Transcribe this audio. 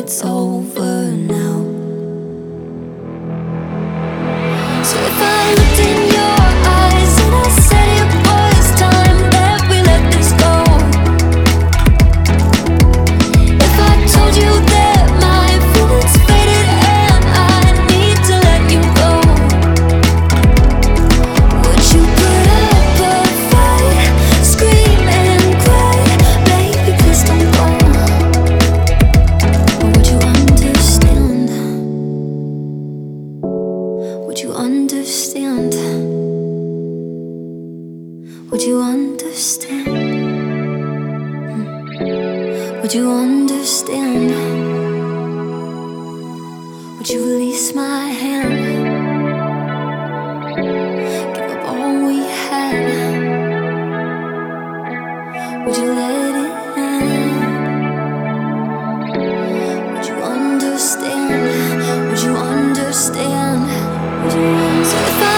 it's over now. So if I looked in your eyes and I said it was time that we let this go, if I told you that my feelings faded and I need to let you go, would you put up a fight, scream and cry, baby please don't go? Or would you understand? Would you understand? Would you understand? Would you understand? Would you release my hand? Give up all we had. Would you let it end? Would you understand? Would you understand? Would you understand? So if I